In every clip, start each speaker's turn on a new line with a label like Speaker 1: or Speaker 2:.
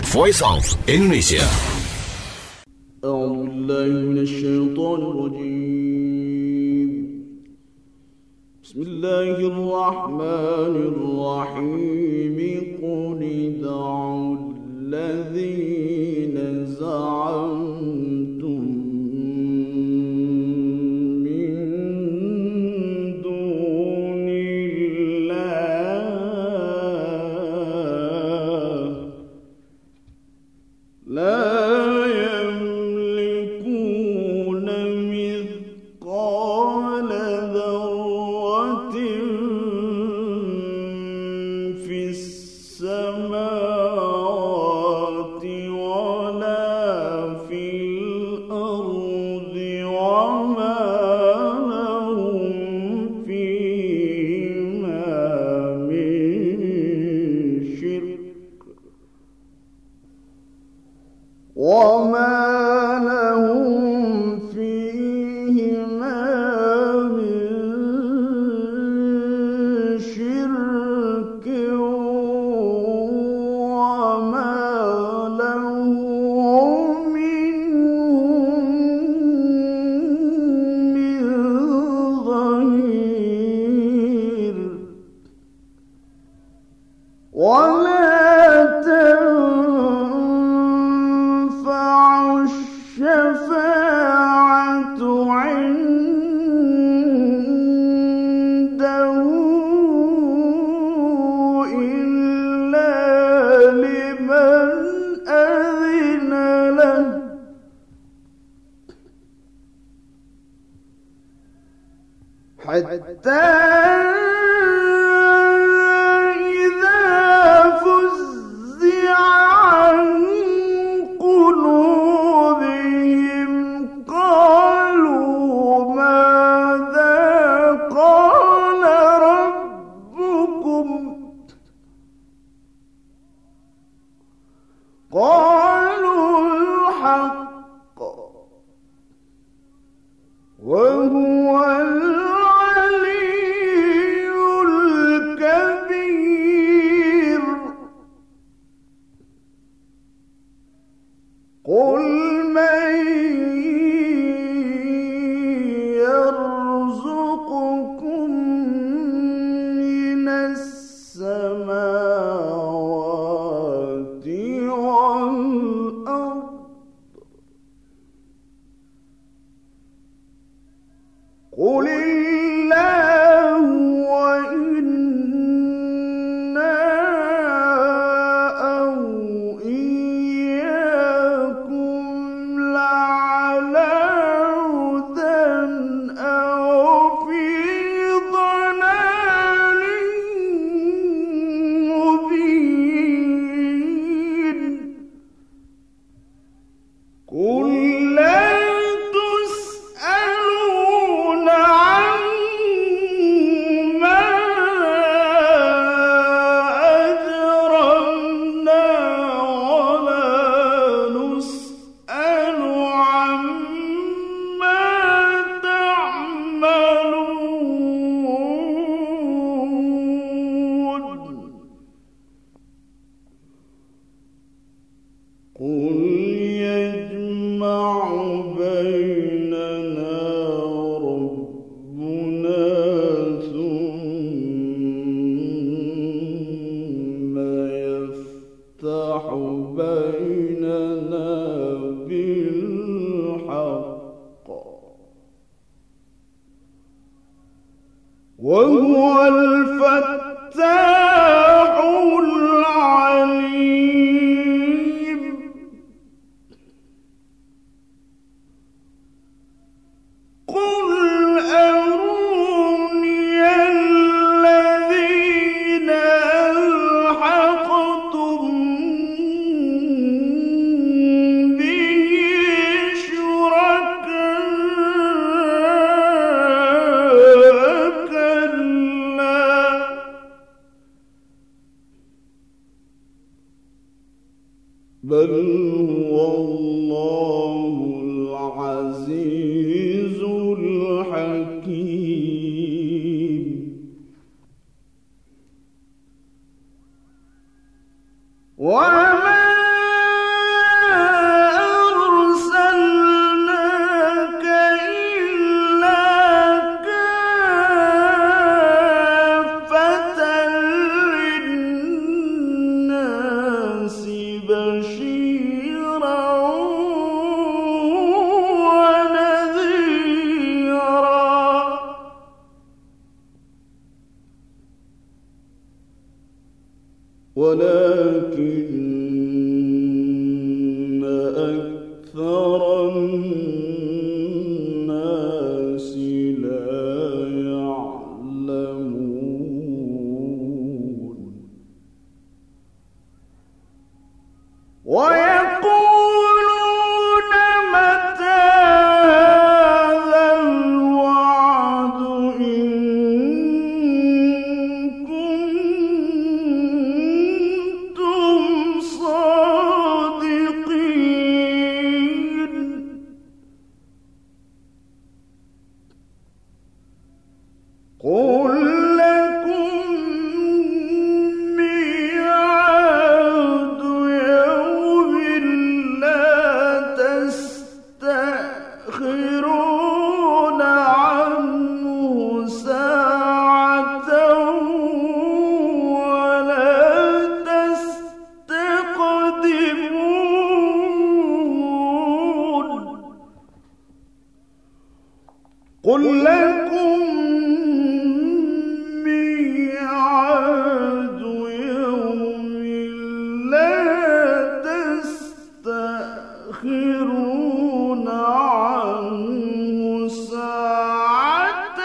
Speaker 1: Voice of Indonesia.
Speaker 2: أعوذ بالله من الشيطان الرجيم. بسم الله الرحمن الرحيم. قل ادعوا الذين زعمتم من دون الله لا يملكون مثقال ذرة في السماوات ولا في الأرض وما لهم فيهما من شرك وما لهم فيهما من شرك وما له منهم من ظهير. ولا تنفع الشفاعة عنده إلا لمن أذن له حتى إذا فزع عن قلوبهم قالوا ماذا قال ربكم قالوا الحق وهو العلي الكبير. قل من يرزقكم من السماوات والأرض قل الله وإنا أو إياكم لعلى هدى أو في ضلال مبين. قل لا تسألون عما أجرمنا ولا نسأل عما تعملون. قل يجمع بيننا ربنا ثم يفتح بيننا بالحق وهو الفتاح العليم. قل أروني الذين ألحقتم به شركاء كلا بل هو الله العزيز الحكيم. وما ولكن أكثر الناس لا يعلمون ويقولون متى هذا الوعد إن كنتم صادقين قل لكم ميعاد يوم لا تستأخرون عنه ساعة ولا تستقدمون قل لكم ميعاد يوم لا تستأخرون عنه ساعة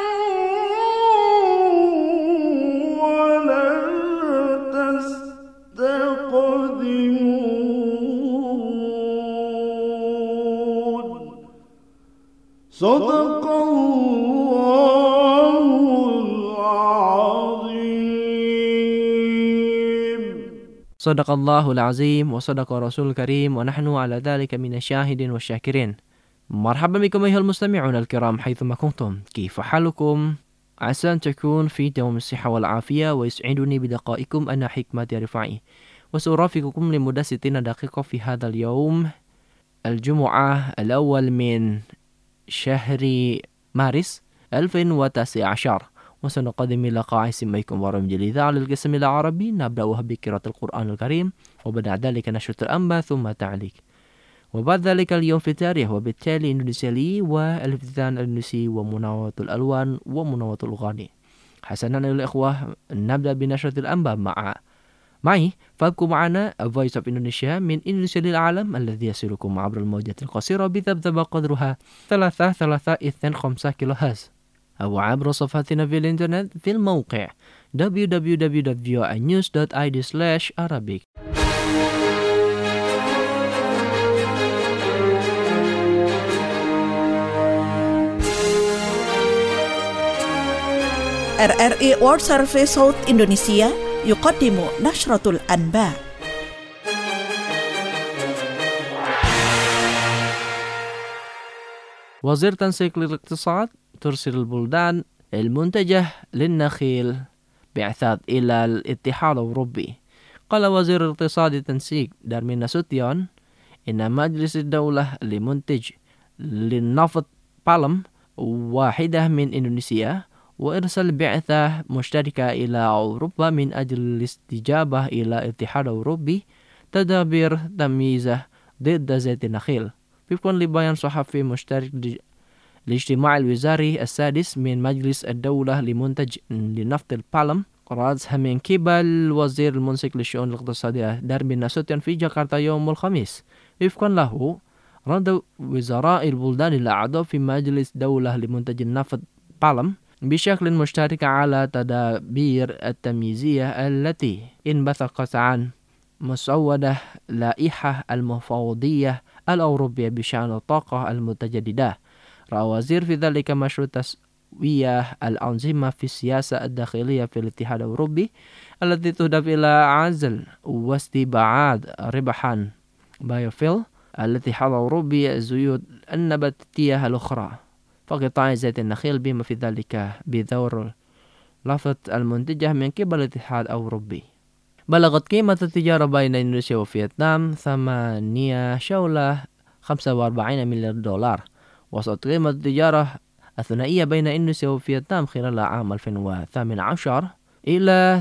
Speaker 2: ولا تستقدمون صدق الله العظيم.
Speaker 1: صدق الله العظيم وصدق رسول الكريم ونحن على ذلك من الشاهدين والشاكرين. مرحبا بكم أيها المستمعون الكرام حيثما كنتم، كيف حالكم؟ عسى أن تكون في دوام الصحة والعافية، ويسعدني بلقائكم أنا حكمة رفاعي، وسأرافقكم لمدة 60 دقيقة في هذا اليوم الجمعة الأول من شهر مارس 2019، وسنقدم لقاء سميكم برامج الإذاعة للقسم العربي. نبدأها بقراءة القرآن الكريم، وبعد ذلك نشرة الأنباء ثم تعليق، وبعد ذلك اليوم في التاريخ، وبالتالي إندونيسيا لي والافتتان الإندونيسي ومناوضة الألوان ومناوضة الأغاني. حسنا أيها الإخوة، نبدأ بنشرة الأنباء معي فابقوا معنا Voice of Indonesia من إندونيسيا للعالم، الذي يصلكم عبر الموجات القصيرة بذبذبة قدرها 3.5 كيلو هرتز، أو عبر صفحتنا في الإنترنت في الموقع www.voanews.id/Arabic.
Speaker 3: RRI World Service صوت إندونيسيا يقدم نشرة الأنباء.
Speaker 1: وزير تنسيق الاقتصاد ترسل البلدان المنتجة للنخيل بعثات إلى الاتحاد الأوروبي. قال وزير الاقتصاد التنسيق دارمين ناسوتيون إن مجلس الدولة لمنتج للنفط بالم واحدة من إندونيسيا، وإرسال بعثة مشتركة إلى أوروبا من أجل الاستجابة إلى الاتحاد الأوروبي تدابير تمييزه ضد زيت النخيل. وفقا لبيان صحفي مشترك الاجتماع الوزاري السادس من مجلس الدولة لمنتج لنفط البالم، رأسها من قبل وزير المنسق للشؤون الاقتصادية دارمين ناسوتيون في جاكرتا يوم الخميس. وفقا له، رد وزراء البلدان الأعضاء في مجلس دولة لمنتج النفط بالم بشكل مشترك على تدابير التمييزية التي انبثقت عن مسودة لائحة المفوضية الأوروبية بشأن الطاقة المتجددة. رأى وزير في ذلك مشروع تسوية الأنظمة في السياسة الداخلية في الاتحاد الأوروبي التي تهدف إلى عزل واستبعاد ربحا بايوفيل الاتحاد الأوروبي الزيوت النباتية الأخرى فقطاع زيت النخيل، بما في ذلك بدور لفط المنتجة من قبل الاتحاد الأوروبي. بلغت قيمة التجارة بين إندونيسيا وفيتنام 8.45 مليار دولار. وصلت قيمة التجارة الثنائية بين إندونيسيا وفيتنام خلال عام 2018 إلى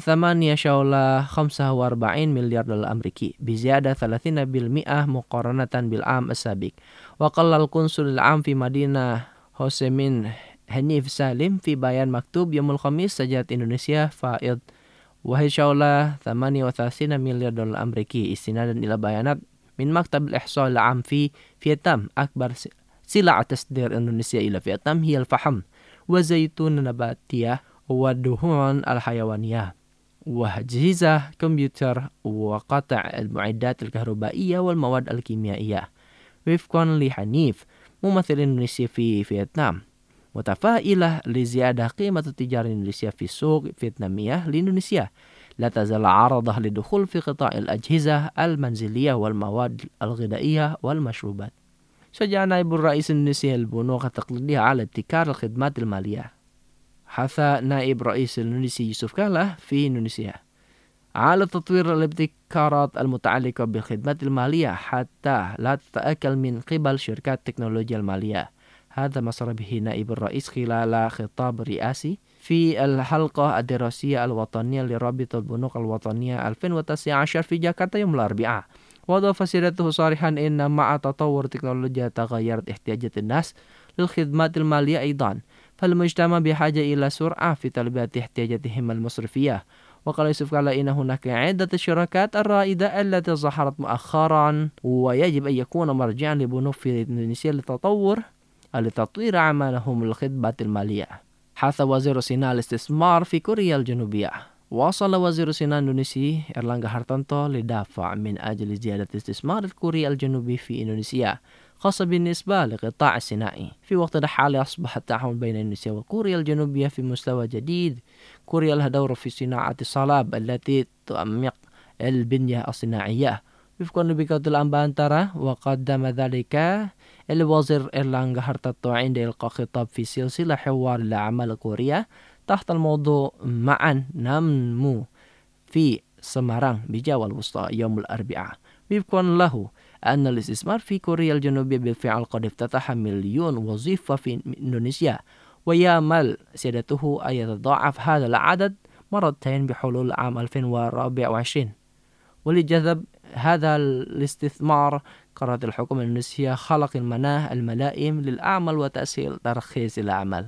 Speaker 1: 8.45 مليار دولار أمريكي، بزيادة 30% مقارنة بالعام السابق. وقال القنصل العام في مدينة هوسيمين هنيف سالم في بيان مكتوب يوم الخميس: سجلت إندونيسيا فائض وهي حول 38 مليار دولار أمريكي استنادا إلى بيانات من مكتب الإحصاء العام في فيتنام. أكبر سلع تصدير إندونيسيا إلى فيتنام هي الفحم والزيتون النباتية والدهون الحيوانية وأجهزة كمبيوتر وقطع المعدات الكهربائية والمواد الكيميائية. وفقا لحنيف ممثل إندونيسيا في فيتنام، متفائلة لزيادة قيمة التجارة الإندونيسية في السوق الفيتنامية لإندونيسيا لا تزال عرضة للدخول في قطاع الأجهزة المنزلية والمواد الغذائية والمشروبات. شجع نائب الرئيس الإندونيسي البنوك التقليدية على ابتكار الخدمات المالية. حث نائب رئيس الإندونيسي يوسف كالا في إندونيسيا على تطوير الابتكارات المتعلقة بالخدمات المالية حتى لا تتأكل من قبل شركات التكنولوجيا المالية. هذا ما صرح به نائب الرئيس خلال خطاب رئاسي في الحلقة الدراسية الوطنية لرابطة البنوك الوطنية 2019 في جاكرتا يوم الأربعاء. وأضاف سيادته صارحا إن مع تطور التكنولوجيا تغيرت احتياجات الناس للخدمات المالية أيضا، فالمجتمع بحاجة إلى سرعة في تلبية احتياجاتهم المصرفية. وقال يوسف كالا إن هناك عدة الشركات الرائدة التي ظهرت مؤخرا ويجب أن يكون مرجعا لبنوك في إندونيسيا لتطوير أعمالهم للخدمات المالية. حث وزير صناعة الاستثمار في كوريا الجنوبية. وصل وزير صناعة إندونيسي إرلانغا هارتانتو لدافع من أجل زيادة استثمار كوريا الجنوبي في إندونيسيا، خاصة بالنسبة للقطاع الصناعي. في وقتنا الحالي أصبح التعاون بين إندونيسيا وكوريا الجنوبية في مستوى جديد. كوريا لها دور في صناعة الصلاب التي تعمق البنية الصناعية وفقا لبيكات الأنبانترا. وقدم ذلك الوزير إرلانغا هارتانتو عند إلقاء خطاب في سلسلة حوار الأعمال كوريا تحت الموضوع معا ننمو في سمارang بجاوة الوسطى يوم الأربعاء. وفقا له أن الاستثمار في كوريا الجنوبية بالفعل قد افتتح 1,000,000 وظيفة في إندونيسيا، ويأمل سيادته أن يتضاعف هذا العدد مرتين بحلول عام 2024. ولجذب هذا الاستثمار قررت الحكومة الإندونيسية خلق المناخ الملائم للأعمال وتسهيل ترخيص الأعمال.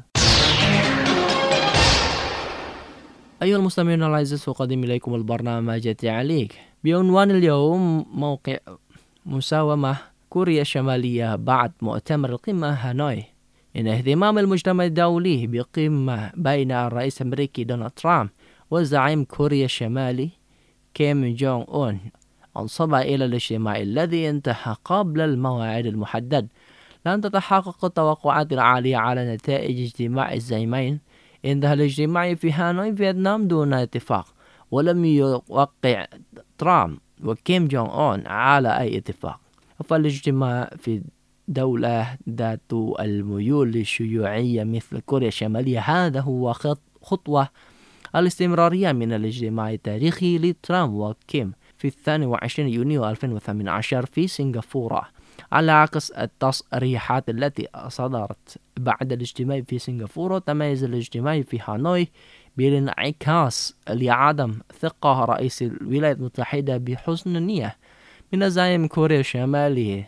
Speaker 1: أيها المستمعون الأعزاء، أقدم إليكم البرنامج تعليق بعنوان اليوم موقع مساومة كوريا الشمالية بعد مؤتمر القمة هانوي. إن اهتمام المجتمع الدولي بقمة بين الرئيس الأمريكي دونالد ترامب وزعيم كوريا الشمالي كيم جونغ أون انصب إلى الاجتماع الذي انتهى قبل الموعد المحدد. لن تتحقق التوقعات العالية على نتائج اجتماع الزعيمين. انتهى الاجتماع في هانوي فيتنام دون اتفاق، ولم يوقع ترامب وكيم جونغ أون على أي اتفاق. فالاجتماع في دولة ذات الميول الشيوعية مثل كوريا الشمالية هذا هو خطوة الاستمرارية من الاجتماع التاريخي لترامب وكيم في 22 يونيو 2018 في سنغافورة، على عكس التصريحات التي صدرت بعد الاجتماع في سنغافورة. تميز الاجتماع في هانوي بالانعكاس لعدم ثقة رئيس الولايات المتحدة بحسن النية من زعيم كوريا الشمالية.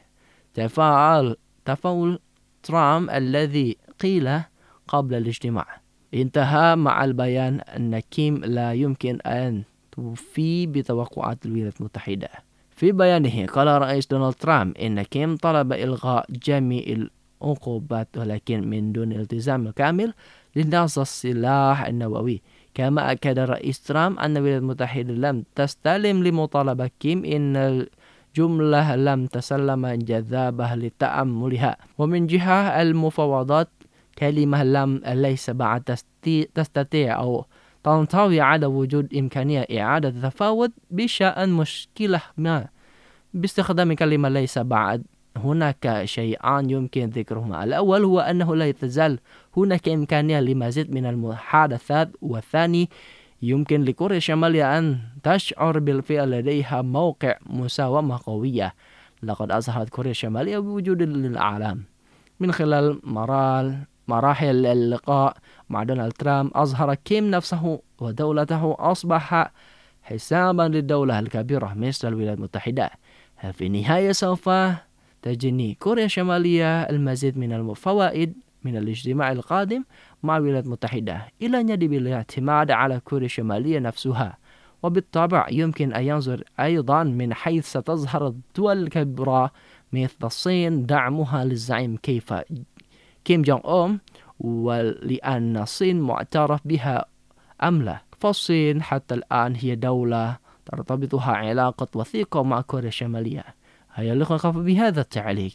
Speaker 1: تفاؤل ترامب الذي قيل قبل الاجتماع انتهى مع البيان أن كيم لا يمكن أن توفي بتوقعات الولايات المتحدة. في بيانه قال رئيس دونالد ترامب إن كيم طلب إلغاء جميع العقوبات ولكن من دون التزام كامل لنقص السلاح النووي. كما أكد رئيس ترامب أن الولايات المتحدة لم تستسلم لمطالبة كيم إن الجملة لم تسلم جذابة لتأملها. ومن جهة المفاوضات كلمة ليس بعد تستطيع أو تنطوي على وجود إمكانية إعادة التفاوض بشأن مشكلة ما باستخدام كلمة ليس بعد. هناك شيئان يمكن ذكرهما. الأول هو أنه لا تزال هناك إمكانية لمزيد من المحادثات، والثاني يمكن لكوريا الشمالية أن تشعر بالفعل لديها موقع مساومة قوية. لقد أظهرت كوريا الشمالية بوجود للأعلام من خلال مراحل اللقاء مع دونالد ترامب. أظهر كيم نفسه ودولته أصبح حسابا للدولة الكبيرة مثل الولايات المتحدة. في النهاية سوف تجني كوريا الشمالية المزيد من الفوائد من الاجتماع القادم مع الولايات المتحدة، إلى أن يجب الاعتماد على كوريا الشمالية نفسها وبالطبع يمكن أن ينظر أيضا من حيث ستظهر الدول الكبرى مثل الصين دعمها للزعيم كيم جونغ أون، ولأن الصين معترف بها أم لا. فالصين حتى الآن هي دولة ترتبطها علاقة وثيقة مع كوريا الشمالية. هيا لنقف بهذا التعليق.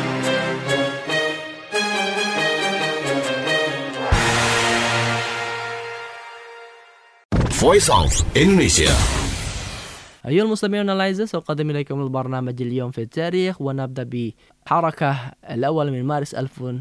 Speaker 4: Voice of Indonesia.
Speaker 1: أيها المستمعون الأعزاء، سأقدم إليكم البرنامج اليوم في التاريخ، ونبدأ بحركة الأول من مارس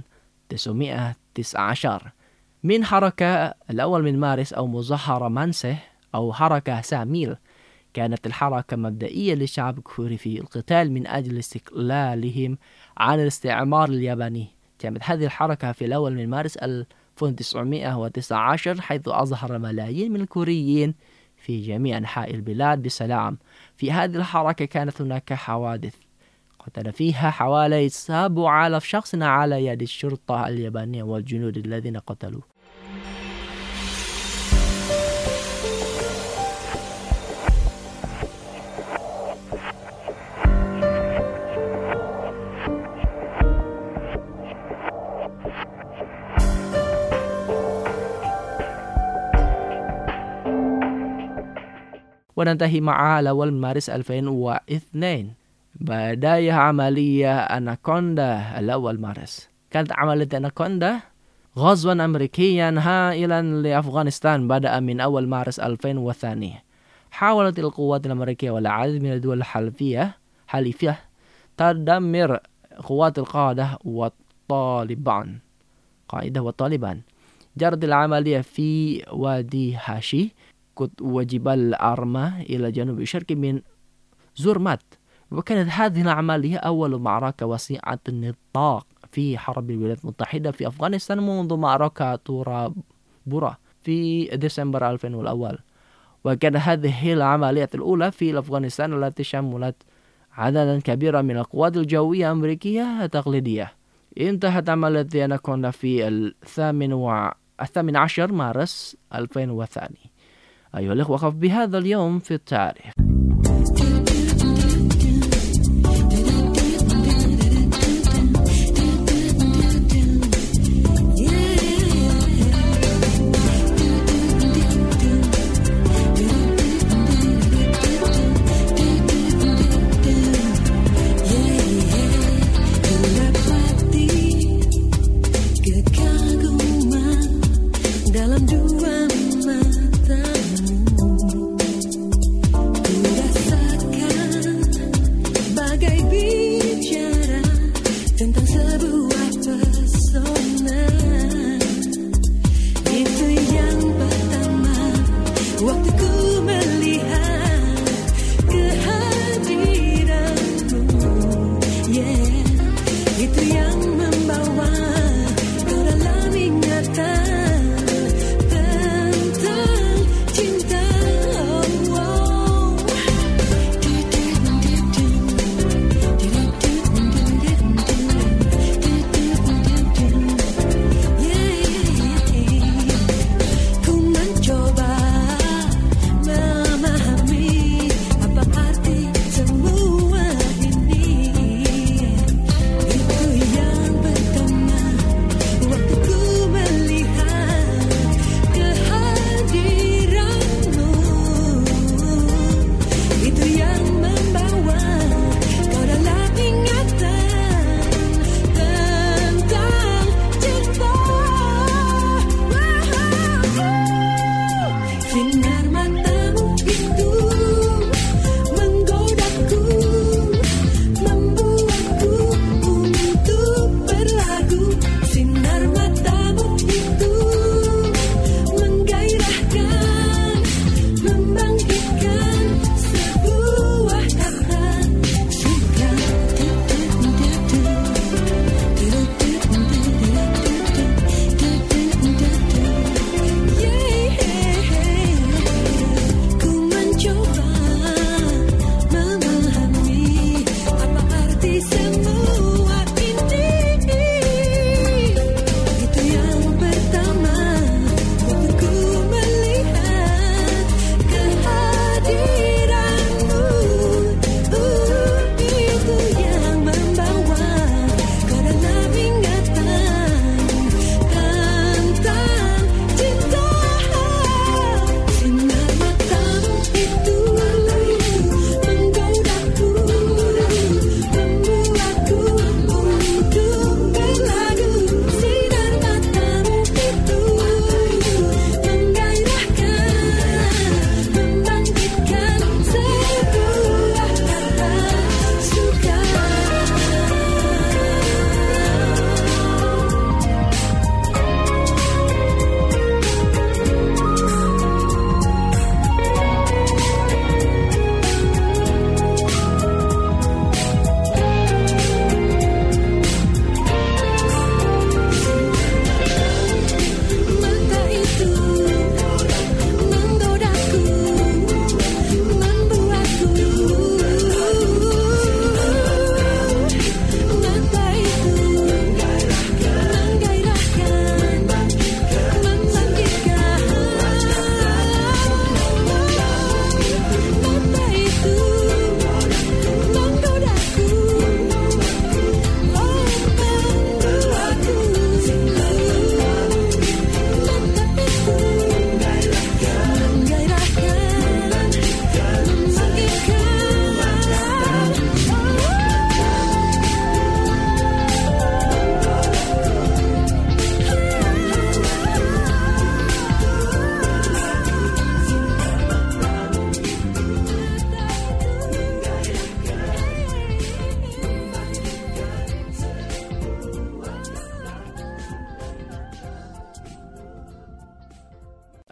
Speaker 1: 1919. من حركة الأول من مارس أو مظاهرة مانسه أو حركة ساميل، كانت الحركة مبدئية للشعب الكوري في القتال من أجل استقلالهم عن الاستعمار الياباني. تمت هذه الحركة في الأول من مارس 1919، حيث أظهر ملايين من الكوريين في جميع أنحاء البلاد بسلام. في هذه الحركة كانت هناك حوادث قتل فيها حوالي 7,000 شخص على يد الشرطة اليابانية والجنود الذين قتلوا. وننتهي مع الأول من مارس 2002 بداية عملية أناكوندا. الأول مارس كانت عملية أناكوندا غزوا أمريكيا هائلا لأفغانستان بدأ من أول مارس 2002. حاولت القوات الأمريكية والعديد من الدول الحليفية تدمر قوات القاعدة والطالبان. جرت العملية في وادي هاشي وجبال أرما إلى جنوب الشرقي من زورمات. وكانت هذه العملية أول معركة واسعة النطاق في حرب الولايات المتحدة في أفغانستان منذ معركة تورا بورا في ديسمبر 2001. وكانت هذه العملية الأولى في أفغانستان التي شملت عددا كبيرا من القوات الجوية الأمريكية التقليدية. انتهت عملية أناكوندا في 18 مارس 2002. أيها الأخوة، وقف بهذا اليوم في التاريخ.
Speaker 5: Dalam dua matamu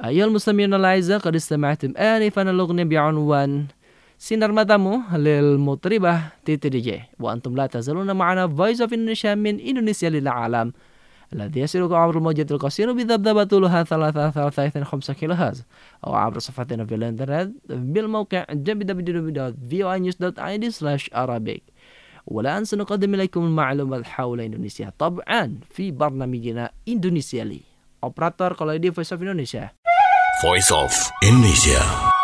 Speaker 1: أيها المستمعون الأعزاء، قد استمعتم آنفا الأغنية بعنوان سينار ماتامو للمطربة تيتي دي جي، وأنتم لا تزالون معنا Voice of Indonesia من إندونيسيا للعالم الذي يصلكم عبر الموجة القصيرة بذبذبة طولها 3.5 كيلو هرتز، أو عبر صفحتنا في الإنترنت بالموقع www.voinews.id/arabic. والآن سنقدم إليكم المعلومات حول إندونيسيا طبعا في برنامجنا إندونيسيا لي. Operator kalau di Voice of Indonesia.
Speaker 4: Voice of Indonesia.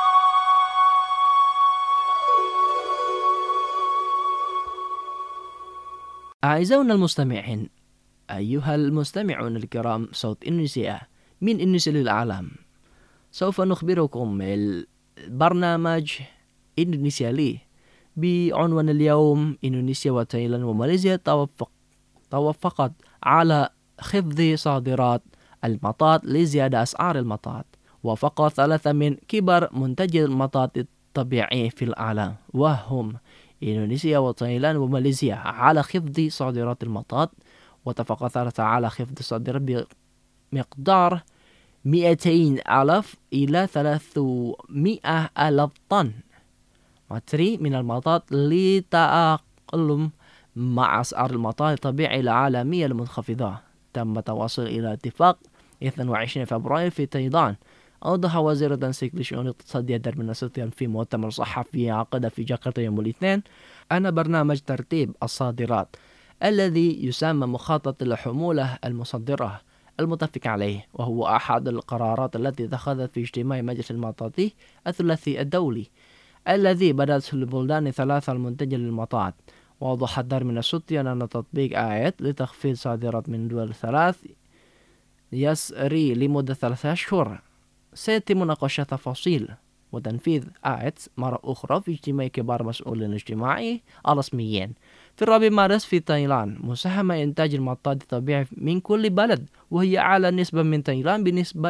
Speaker 1: أعزائنا المستمعين، أيها المستمعون الكرام، صوت إندونيسيا من إندونيسيا للعالم. سوف نخبركم البرنامج إندونيسيا لي بعنوان اليوم: إندونيسيا وتايلاند وماليزيا توافقت على خفض صادرات المطاط لزيادة أسعار المطاط. وافق 3 من كبار منتجي المطاط الطبيعي في العالم، وهم إندونيسيا وتايلاند وماليزيا، على خفض صادرات المطاط. واتفق 3 على خفض الصادرات بمقدار 200,000 إلى 300,000 طن متري من المطاط لتأقلم مع أسعار المطاط الطبيعي العالمية المنخفضة. تم التوصل إلى اتفاق 22 فبراير في تايلاند. أوضح وزير التنسيق للشؤون الاقتصادية دارمين ناسوتيان في مؤتمر صحفي عقد في جاكرتا يوم الاثنين أن برنامج ترتيب الصادرات الذي يسمى مخطط الحمولة المصدرة المتفق عليه، وهو أحد القرارات التي اتخذت في اجتماع مجلس المطاطي الثلاثي الدولي الذي بدأت البلدان 3 المنتجة للمطاط. وأوضح دارمين ناسوتيان أن تطبيق آية لتخفيض صادرات من دول 3 يسري لمدة 3 أشهر. سيتم مناقشة تفاصيل وتنفيذ آية مرة أخرى في اجتماع كبار مسؤولين الاجتماعي الرسميين في 4 مارس في تايلاند. مساهمة إنتاج المطاط الطبيعي من كل بلد، وهي أعلى نسبة من تايلاند بنسبة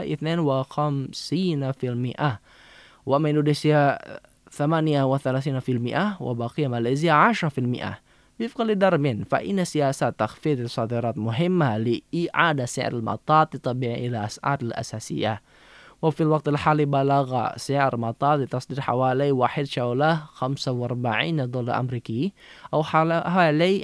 Speaker 1: 52%، ومن إندونيسيا 38%، وبقي ماليزيا 10%. وفقا لدارمين، فإن سياسة تخفيض الصادرات مهمة لإعادة سعر المطاط الطبيعي إلى أسعار الأساسية. وفي الوقت الحالي بلغ سعر مطاط التصدير حوالي 1.45 دولار أمريكي، أو حوالي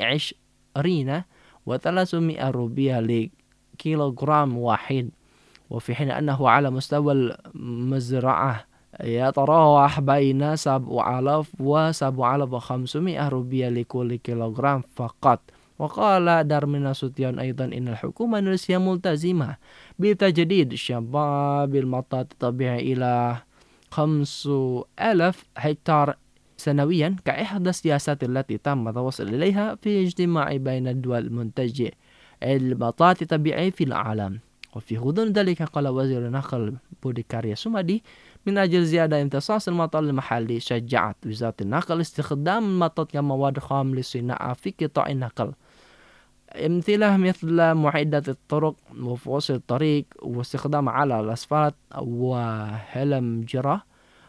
Speaker 1: 20,300 روبية لكيلوغرام واحد. وفي حين أنه على مستوى المزرعة يتراوح بين 7,000 و 7,500 روبية لكل كيلوغرام فقط. وقال دارمين ناسوتيان أيضا إن الحكومة الإندونيسية ملتزمة بتجديد شباب المطاط الطبيعي إلى 5,000 هكتار سنويا كإحدى السياسات التي تم التوصل إليها في اجتماع بين الدول المنتجة المطاط الطبيعي في العالم. وفي غضون ذلك قال وزير النقل بودي كاريا سومادي: من أجل زيادة امتصاص المطاط المحلي، شجعت وزارة النقل استخدام المطاط كمواد خام للصناعة في قطاع النقل، امثلة مثل معدات الطرق وفواصل الطريق واستخدام على الأسفلت وهلم جرة.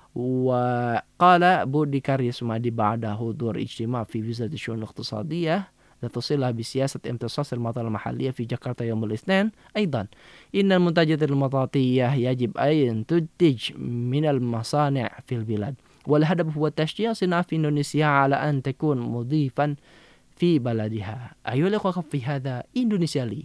Speaker 1: وقال بودي كاريا سومادي بعد حضور اجتماع في وزارة الشؤون الاقتصادية لتصلها بسياسة امتصاص المطاط المحلية في جاكرتا يوم الاثنين أيضا: إن المنتجات المطاطية يجب أن تنتج من المصانع في البلاد، والهدف هو تشجيع صناعة في إندونيسيا على أن تكون مضيفا في بلدها. أيها الأخوة، في هذا إندونيسيا لي.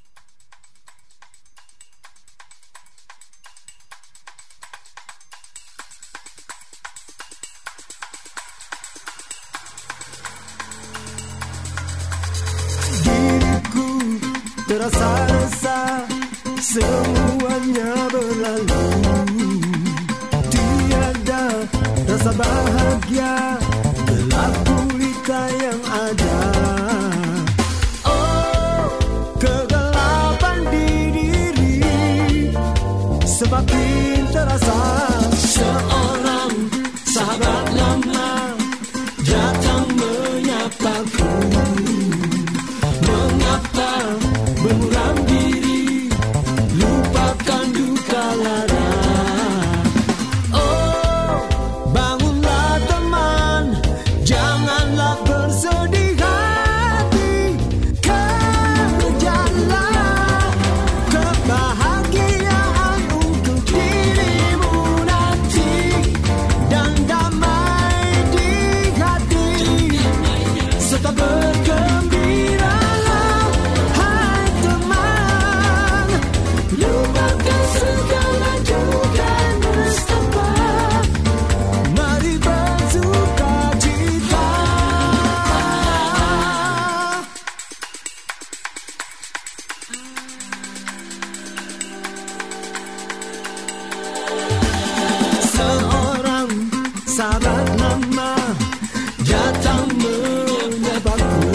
Speaker 5: Terasa resah, semuanya berlalu. Tiada rasa bahagia, gelap gulita yang ada. Oh, kegelapan di diri semakin terasa. Seorang sahabat lama datang menyapaku. Mengapa mengurang diri, lupakan duka lara. Oh, bangunlah teman. sahabat lama datang menyapaku.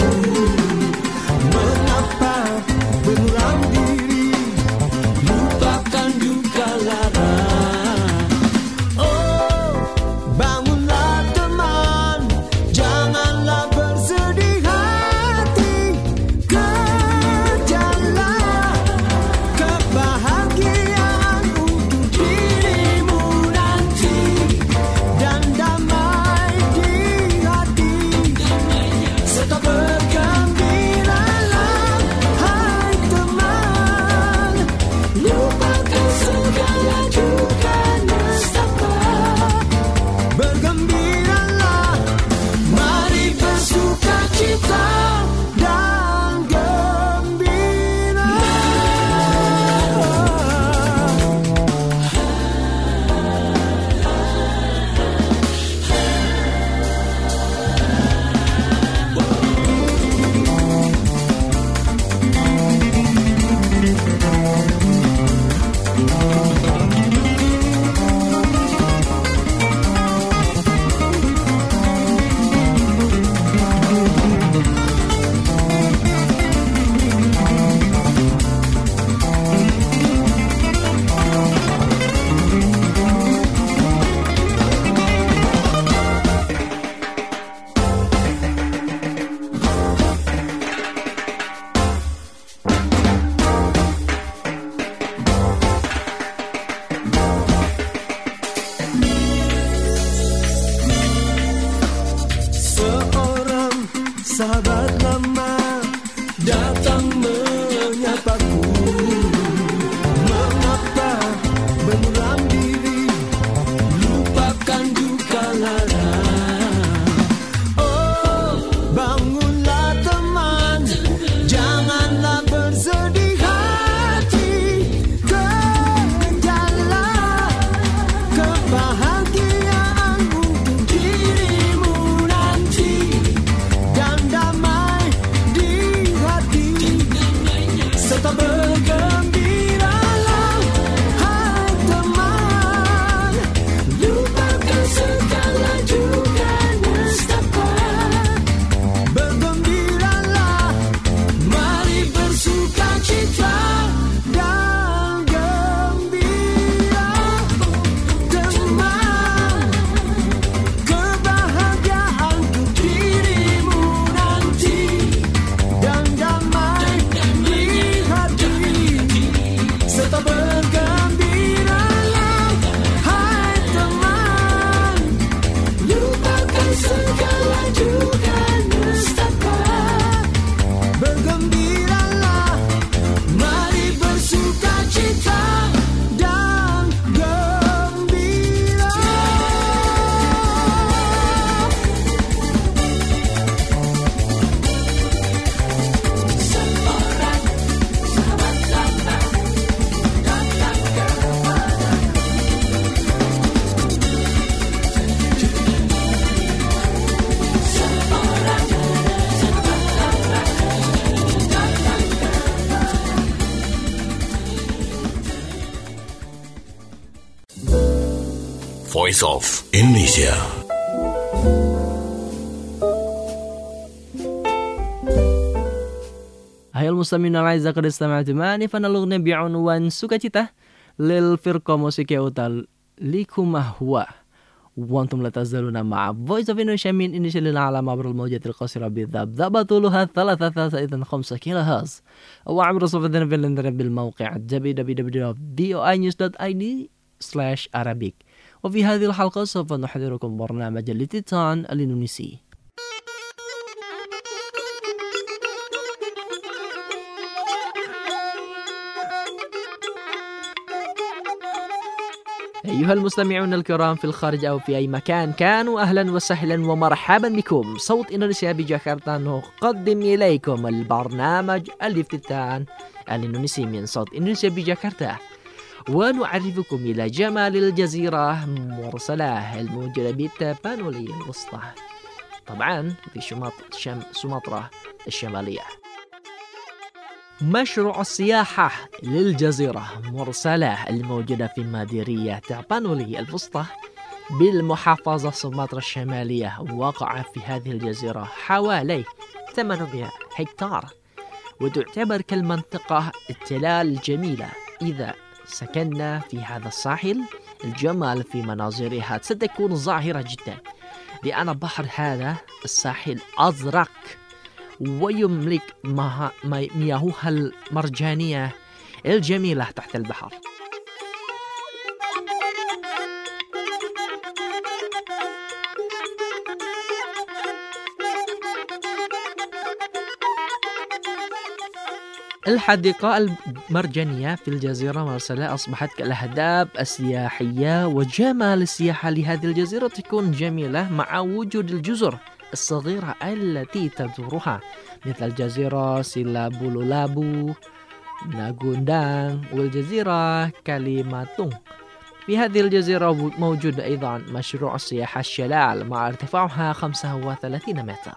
Speaker 5: Mengapa bermuram diri, lupakan duka lara. Oh, bangunlah teman, janganlah bersedih hati. Kejarlah kebahagiaan untuk dirimu nanti, dan damai di hati. Serta bergembiralah, hai teman. Lupakan segala duka nestapa. Bergembiralah, mari bersuka cita dan gembira. Seorang sahabat lama datang menyapaku. Mengapa bermuram diri, lupakan duka lara. Oh, bangunlah teman, janganlah bersedih hati. Kejarlah kebahagiaan untuk dirimu nanti, dan damai di hati. Serta bergembiralah, hai teman. Lupakan segala duka nestapa. Bergembiralah, mari bersuka cita dan gembira. Teman, kebahagiaan untuk dirimu nanti, dan damai di hati. Serta bergembiralah, hai teman. Lupakan segala duka nestapa. Bergembiralah, mari bersuka cita dan gembira.
Speaker 4: Voice of Indonesia.
Speaker 1: أيها المستمعون الأعزاء قد استمعتم آنفا الأغنية بعنوان سكتة للفرقة موسيقية لكم هو، وأنتم لا تزالون مع Voice of Indonesia من إندونيسيا للعالم عبر الموجات القصيرة بالذبذبة طولها 3.5 كيلو هرتز، وعبر صفحتنا في الإنترنت بالموقع www.voinews.id/Arabic. وفي هذه الحلقة سوف نحضركم برنامج التيتان الإندونيسي. أيها المستمعون الكرام في الخارج أو في أي مكان كانوا، أهلا وسهلا ومرحبا بكم. صوت إندونيسيا بجاكرتا نقدم إليكم البرنامج الافتتان الإندونيسي من صوت إندونيسيا بجاكرتا، ونعرفكم إلى جمال الجزيرة مرسلة الموجودة بتابانولي الوسطى، طبعا في سومطرة الشمالية. مشروع السياحة للجزيرة مرسلة الموجودة في مديرية تابانولي الوسطى بالمحافظة سومطرة الشمالية. وقع في هذه الجزيرة حوالي 800 هكتار، وتعتبر كالمنطقة التلال الجميلة. إذا سكننا في هذا الساحل، الجمال في مناظرها ستكون ظاهرة جدا، لأن بحر هذا الساحل أزرق ويملك مياهها المرجانية الجميلة تحت البحر. الحديقة المرجانية في الجزيرة مرسلا أصبحت كالأهداف السياحية، وجمال السياحة لهذه الجزيرة تكون جميلة مع وجود الجزر الصغيرة التي تزورها، مثل جزيرة سيلابولولابو، ناغوندان، والجزيرة كاليماتون. في هذه الجزيرة موجود أيضا مشروع السياحة الشلال مع ارتفاعها 35 متر.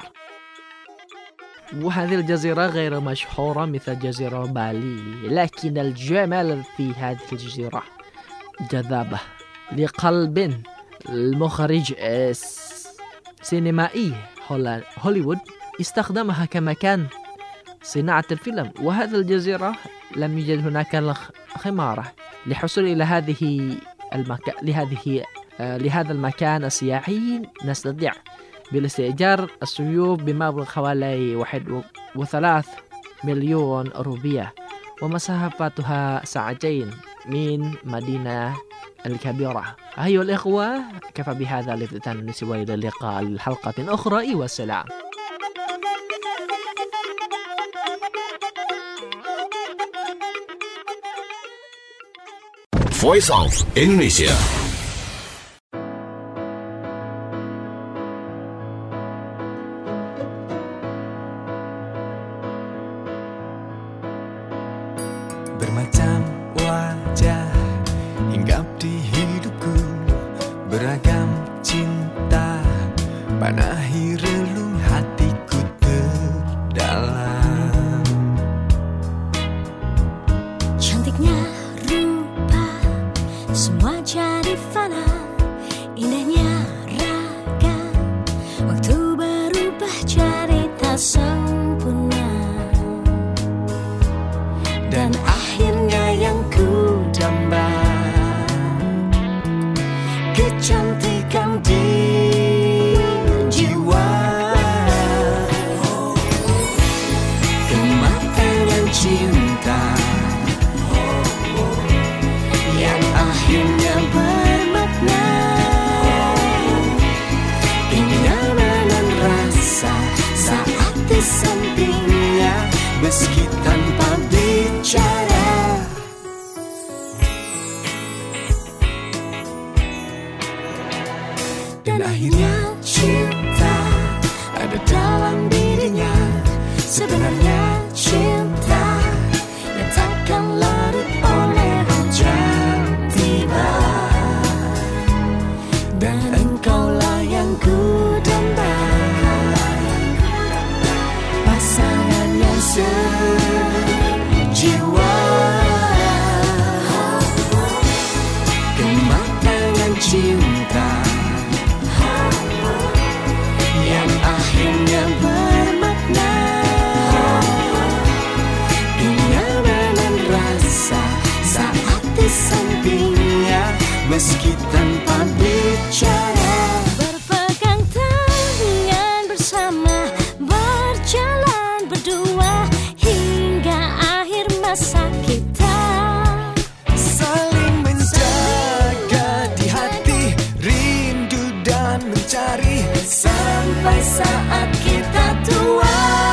Speaker 1: وهذه الجزيرة غير مشهورة مثل جزيرة بالي، لكن الجمال في هذه الجزيرة جذابة لقلب المخرج سينمائي هوليوود استخدمها كمكان صناعة الفيلم. وهذه الجزيرة لم يوجد هناك خمارة. للحصول إلى لهذا المكان السياحي نستطيع بالاستئجار السيوف بمبلغ حوالي 1.3 مليون روبية، ومسافتها ساعتين من مدينة الكبيرة. أيها الإخوة، كفى بهذا الافتتان نسوى إلى اللقاء الحلقة أخرى والسلام.
Speaker 4: Voice of Indonesia.
Speaker 5: Bermacam wajah hinggap di hidupku, beragam cinta panahi relung hatiku terdalam.
Speaker 6: Cantiknya rupa semua jadi fana, indahnya raga waktu berubah jadi tak sempurna. Dan akhirnya yang ku damba kecantikan di jiwa, kematangan cinta yang akhirnya bermakna, kenyamanan rasa saat di sampingnya meski tanpa bicara. Dan akhirnya cinta ada dalam dirinya. Sebenarnya cinta yang takkan larut oleh hujan tiba. Dan engkaulah yang ku damba, pasangan yang sejiwa, kematangan cinta yang akhirnya bermakna, kenyamanan rasa saat di sampingnya meski tanpa bicara. Berpegang tangan bersama, berjalan berdua hingga akhir masa kita. Saling menjaga di hati, rindu dan mencari sampai saat kita tua.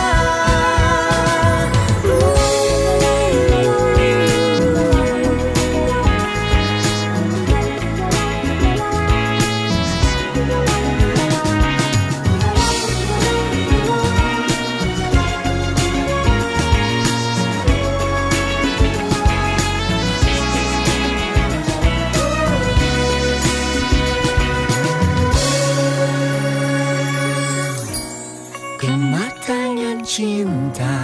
Speaker 6: Kematangan cinta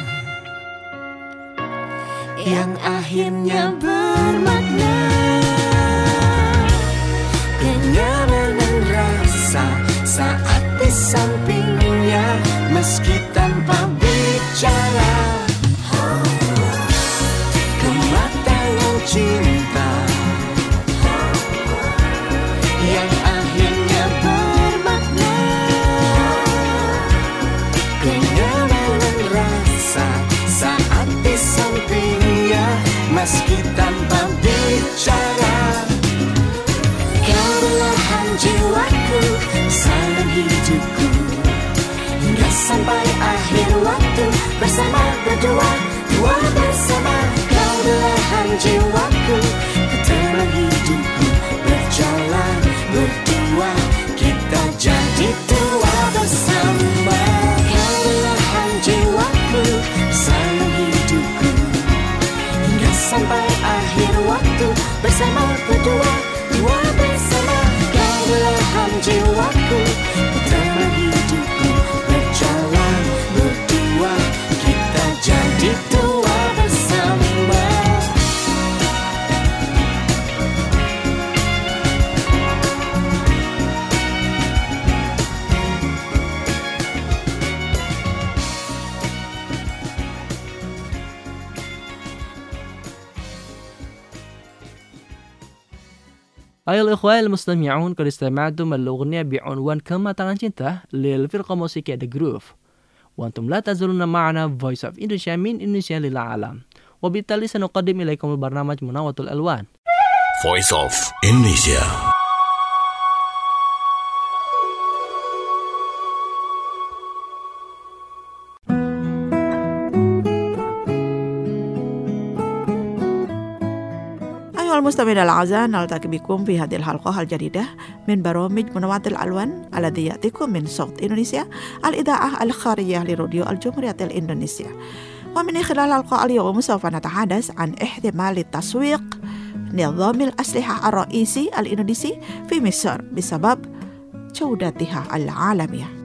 Speaker 6: yang akhirnya bermakna, kenyamanan berdua bersama. Kau belahan jiwaku, ku teman hidupku, berjalan berdua, kita jadi tua bersama. Kau belahan jiwaku, sayang hidupku, hingga sampai akhir waktu, bersama berdua bersama. Kau belahan jiwaku, ku teman hidupku, berjalan berdua, kita jadi tua bersama.
Speaker 1: أيها الإخوة المستمعون، قد استمعتم الأغنية بعنوان Kematangan Cinta للفرقة الموسيقية The Groove، وأنتم لا تزالون معنا Voice of Indonesia من إندونيسيا للعالم. وبالتالي سنقدم إليكم البرنامج مناوة الألوان
Speaker 4: Voice of Indonesia.
Speaker 3: المستمعين الأعزاء، نلتقي بكم في هذه الحلقة الجديدة من برامج منوعات الألوان الذي يأتيكم من صوت إندونيسيا، الإذاعة الخارجية لراديو الجمهورية الإندونيسية. ومن خلال الحلقة اليوم سوف نتحدث عن احتمال تسويق نظام الأسلحة الرئيسي الإندونيسي في مصر بسبب جودتها العالمية.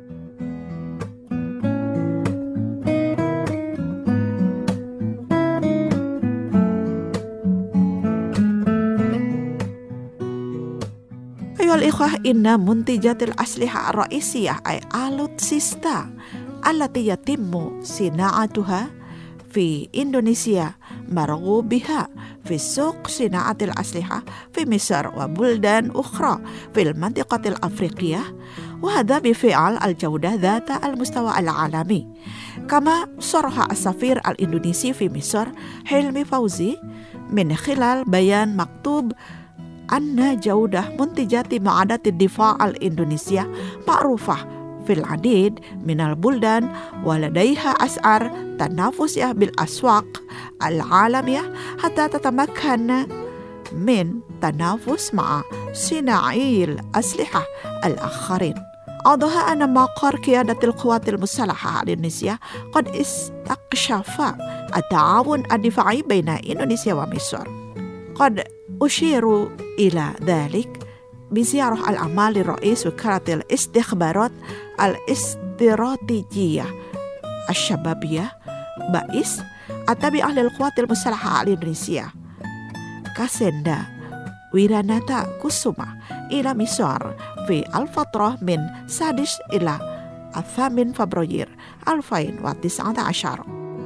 Speaker 3: أيها الإخوة، إن منتجات الأسلحة الرئيسية أي ألوتسيستا التي يتم صناعتها في إندونيسيا مرغوب بها في سوق صناعة الأسلحة في مصر وبلدان أخرى في المنطقة الأفريقية، وهذا بفعل الجودة ذات المستوى العالمي. كما صرح السفير الإندونيسي في مصر حلمي فوزي من خلال بيان مكتوب أن جودة منتجات معدات الدفاع الإندونيسية معروفة في العديد من البلدان ولديها أسعار تنافسية بالأسواق العالمية حتى تتمكن من تنافس مع صناعي الأسلحة الآخرين. أوضح أن مقر قيادة القوات المسلحة الإندونيسية قد استكشف التعاون الدفاعي بين إندونيسيا ومصر. قد أشير إلى ذلك بزيارة الأعمال لرئيس وكالة الاستخبارات الاستراتيجية الشبابية بائس التابعة للقوات المسلحة الإندونيسية كاسندا ويراناتا كوسوما إلى مصر في الفترة من 6 إلى 8 فبراير 2019.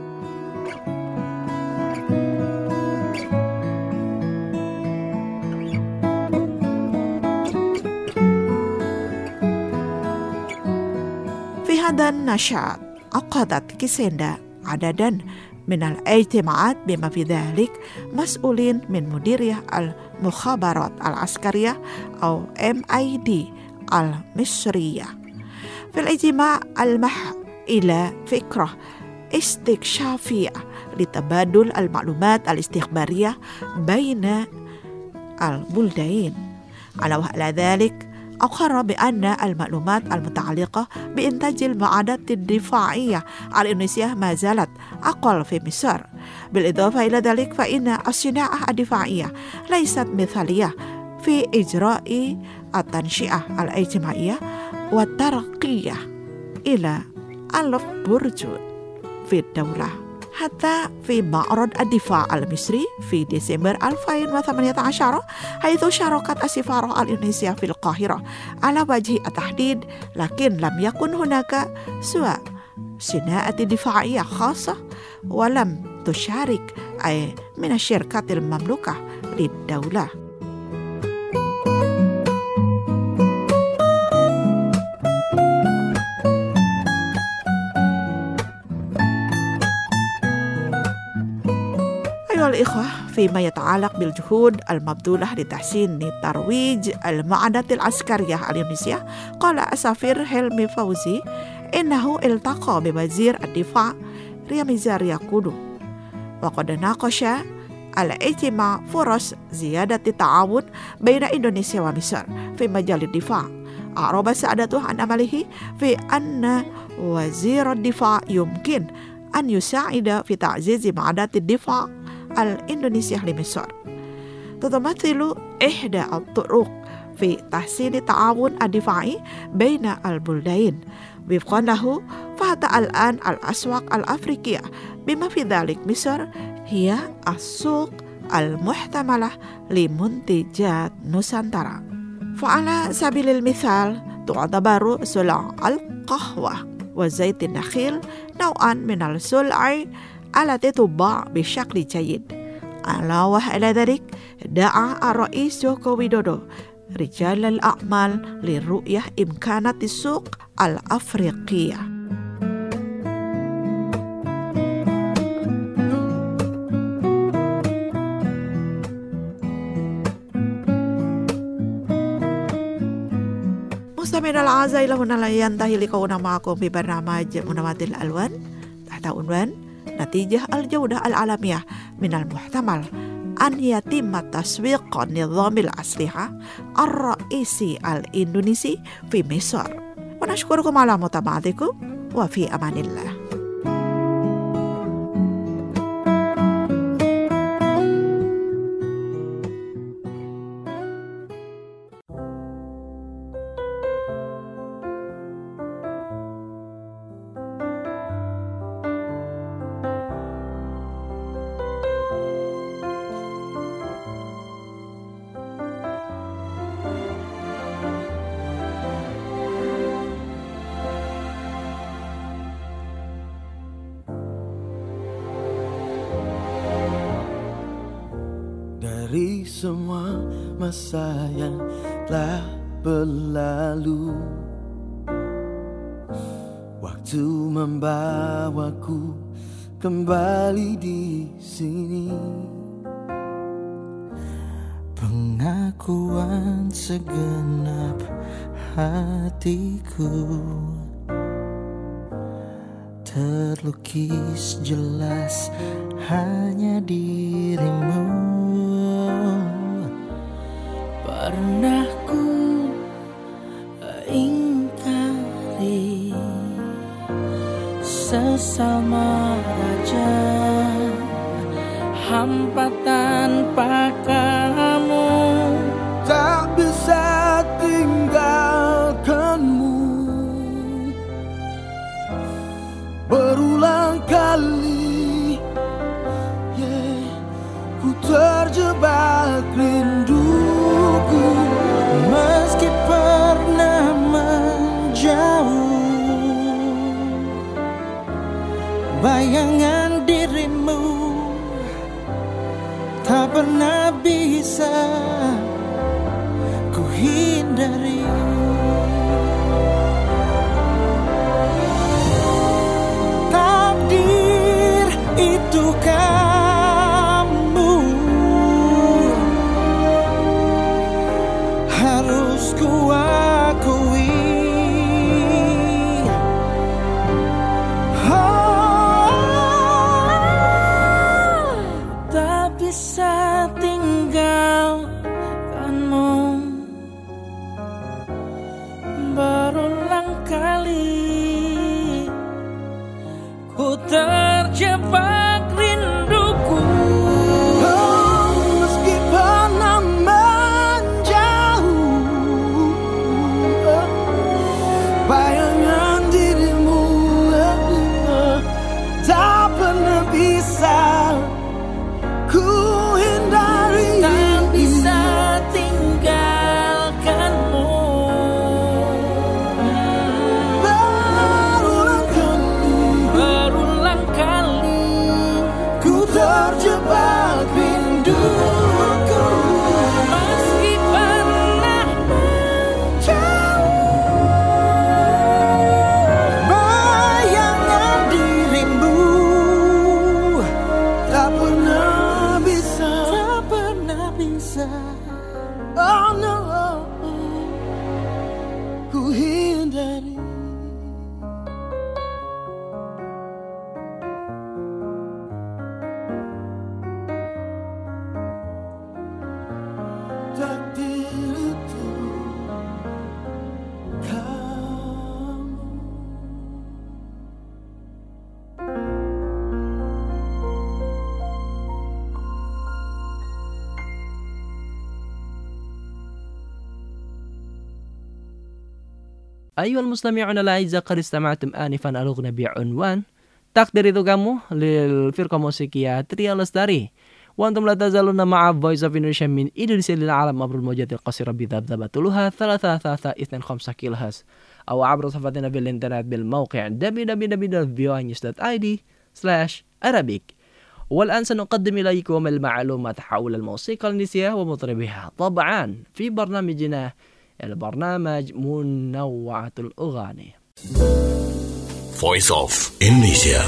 Speaker 3: في هذا النشاط عقدت كاسندا عددا من الاجتماعات بما في ذلك مسؤولين من مديرية المخابرات العسكرية أو MID المصرية. في الاجتماع المح إلى فكرة استكشافية لتبادل المعلومات الاستخبارية بين البلدين. على ذلك أقر بأن المعلومات المتعلقة بإنتاج المعدات الدفاعية الإندونيسية ما زالت أقل في مصر. بالإضافة إلى ذلك فإن الصناعة الدفاعية ليست مثالية في إجراء التنشئة الاجتماعية والترقية إلى 1000 برج في الدولة. حتى في معرض الدفاع المصري في ديسمبر 2018 حيث شاركت السفارة الإندونيسية في القاهرة على وجه التحديد، لكن لم يكن هناك سوى صناعة دفاعية خاصة ولم تشارك أي من الشركات المملوكة للدولة. أيها الإخوة، فيما يتعلق بالجهود المبذولة لتحسين ترويج المعدات العسكرية الإندونيسية، قال السفير حلمي فوزي إنه التقى بوزير الدفاع ria mizaria kudu. Wa qad naqasha al-ijtima' furas ziyadati ta'awun baina Indonesia wa Misr fi majal ad-difa'. A'raba sa'adatuh an amalihi fi anna wazir ad-difa' yumkin an yusa'ida fi ta'zizi ma'adat ad-difa' al-Indonesia li Misr. Tatamathilu ihda at-turuq في تحسين التعاون الدفاعي بين البلدين. وفقا له فحتى الآن الأسواق الأفريقية بما في ذلك مصر هي السوق المحتملة لمنتجات نوسانتارا. فعلى سبيل المثال تعتبر سلع القهوة وزيت النخيل نوعا من السلع التي تباع بشكل جيد. علاوة على ذلك دعا الرئيس جوكو ويدودو رجال الأعمال لرؤية إمكانات السوق الأفريقية. مستمعينا الأعزاء، إلى هنا ينتهي لقاؤنا معكم في برنامج منوات الألوان تحت عنوان نتيجة الجودة العالمية من المحتمل أن يتم تسويق نظام الأسلحة الرئيسي الإندونيسي في مصر. ونشكركم على متابعتكم وفي أمان الله.
Speaker 7: Dari semua masa yang telah berlalu, waktu membawaku kembali di sini. Pengakuan segenap hatiku terlukis jelas hanya dirimu. Pernah ku ingkari sesama raja, hampa tanpa kamu, tak bisa tinggalkanmu. Berulang kali ku terjebak rinduku, meski pernah menjauh. Bayangan dirimu tak pernah bisa ku hindari. Takdir itu kamu, harus ku akui. Tak bisa tinggalkanmu. Berulang kali ku terjebak rinduku, meski pernah menjauh. Bayangan dirimu tak pernah bisa ku hindari. Tak bisa tinggalkanmu. Berulang kali ku terjebak rinduku, meski pernah menjauh. Bayangan dirimu tak pernah bisa, oh no, ku hindari.
Speaker 1: أيها المستمعون الأعزاء قد استمعتم آنفا الأغنية بعنوان تقدير Itu Kamu للفرقة الموسيقية تريا لستاري. وأنتم لا تزالون مع Voice of Indonesia من إندونيسيا للعالم عبر الموجات القصيرة بذبذبة طولها 332.5 كيلو هرتز أو عبر صفحتنا بالإنترنت بالموقع www.voanews.id/Arabic. والآن سنقدم إليكم المعلومات حول الموسيقى الإندونيسية ومطربيها طبعا في برنامجنا البرنامج منوعة الأغاني.
Speaker 4: Voice of Indonesia.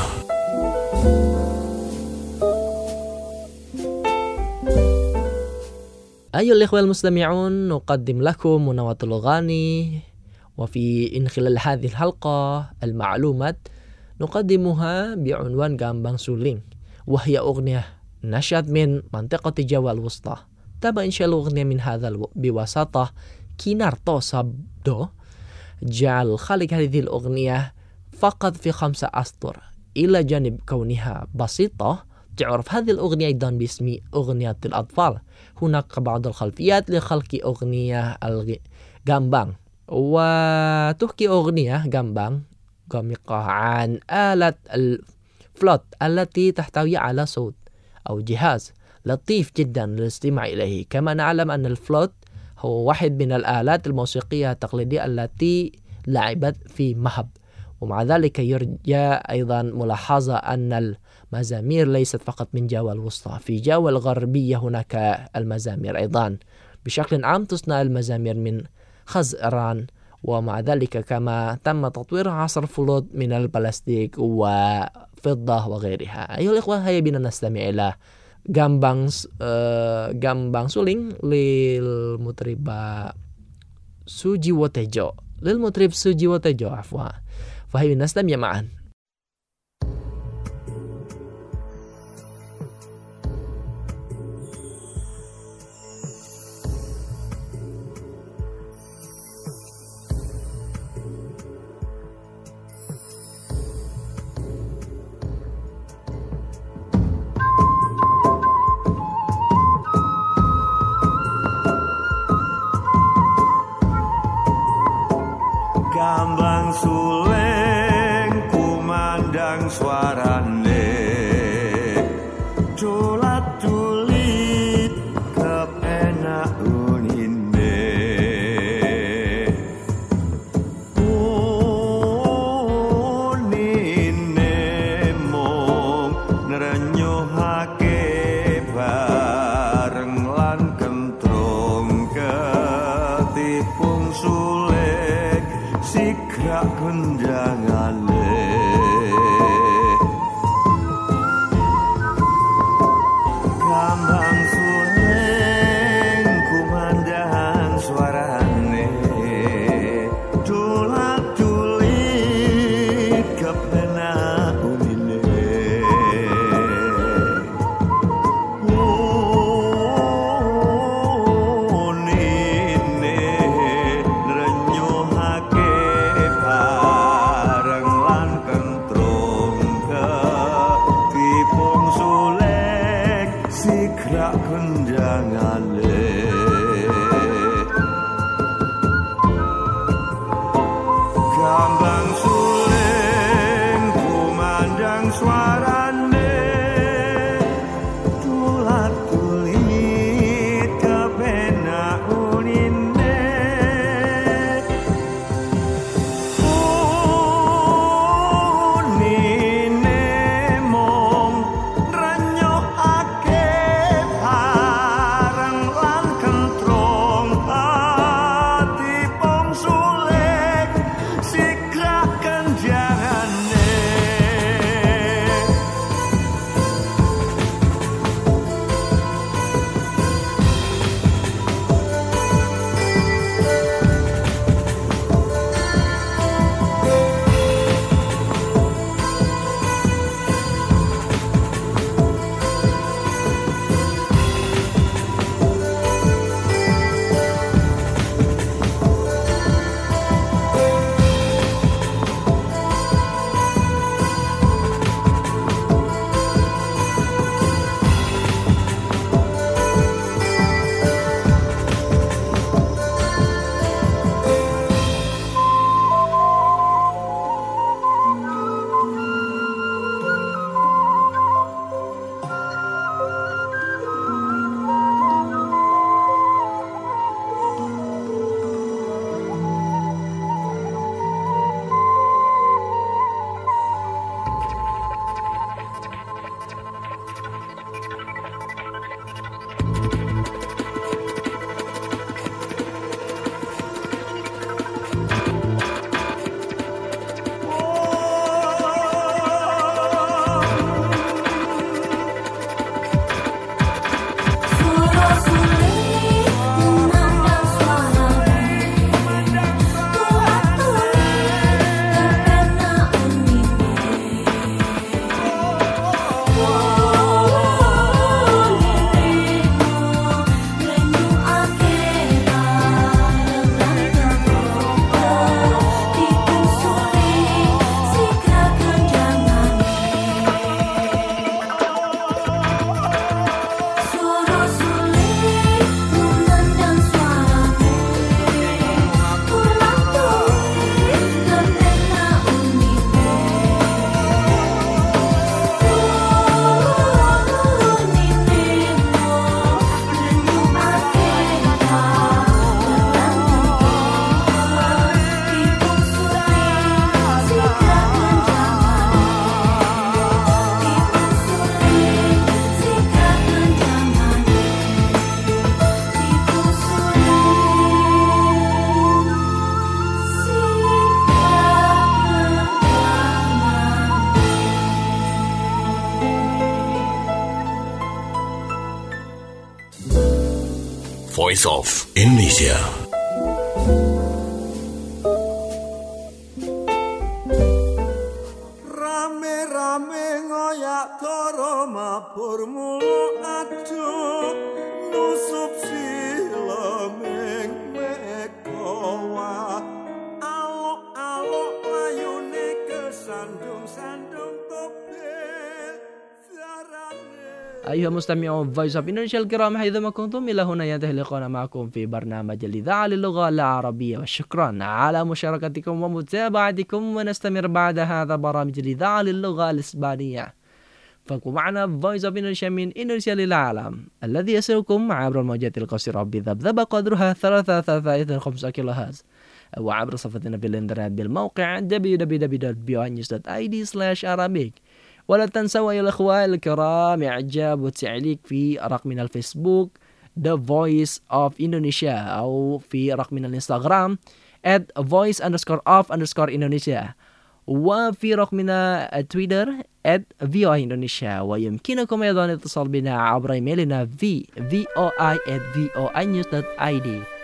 Speaker 1: أيها الإخوة المستمعون، نقدم لكم منوعة الأغاني، وفي خلال هذه الحلقة المعلومات نقدمها بعنوان Gambang Suling، وهي أغنية نشأت من منطقة جاوا الوسطى. تابع إنشاء الأغنية من هذا بواسطة كينارتو سابدو. جعل خالق هذه الأغنية فقط في 5 أسطر. إلى جانب كونها بسيطة، تعرف هذه الأغنية أيضا باسم أغنية الأطفال. هناك بعض الخلفيات لخلق أغنية الجامبang، وتحكي أغنية جامبang غامقة عن آلة الفلوت التي تحتوي على صوت أو جهاز لطيف جدا للاستماع إليه. كما نعلم أن الفلوت هو واحد من الآلات الموسيقية التقليدية التي لعبت في مهب. ومع ذلك يرجى أيضا ملاحظة أن المزامير ليست فقط من جاوا الوسطى، في جاوا الغربية هناك المزامير أيضا. بشكل عام تصنع المزامير من خزران، ومع ذلك كما تم تطوير عصر فلوت من البلاستيك وفضة وغيرها. أيها الإخوة، هيا بنا نستمع إلى Gambang Suling للمطرب Sujiwo Tejo عفوا. فهيا نستمع معا.
Speaker 8: Gambang Suling kumandang suarane, dolat-dolit kepenak unine. Unine mung nrenyuhake bareng lan kentrung ketipung Suling sigra gunjangane. Gambang Suling kumandang suarane, dolat-dolit kepenak unine. Unine nrenyuhake bareng lan kentrung ketipung Suling sigra gunjangane. Gambang Suling kumandang suarane, dolat-dolit kepenak unine. Unine mung nrenyuhake bareng lan kentrung ketipung Suling sigra
Speaker 4: Voice of Indonesia.
Speaker 8: Rame-rame ngoyak toro mabur mulu aduh nusup silameng mekowa alok-alok layune kesandung-sandung tope zarane.
Speaker 1: أيها مستمعون Voice of Indonesia الكرام حيثما كنتم إلى هنا ينتهي لقاءنا معكم في برنامج الإذاعة للغة العربية وشكرا على مشاركتكم ومتابعتكم ونستمر بعد هذا برامج الإذاعة للغة الإسبانية فكونوا معنا Voice of Indonesia من إندونيسيا للعالم الذي يصلكم عبر الموجات القصيرة بذبذبة قدرها 3.5 كيلو هرتز وعبر صفحتنا في الإنترنت بالموقع www.voanews.id/arabic ولا تنسوا أيها الأخوة الكرام إعجاب وتعليق في رقمنا الفيسبوك The Voice of Indonesia أو في رقمنا الإنستغرام @voice_of_Indonesia وفي رقمنا تويتر @voaindonesia ويمكنكم أيضا الاتصال بنا عبر إيميلنا voa@voanews.id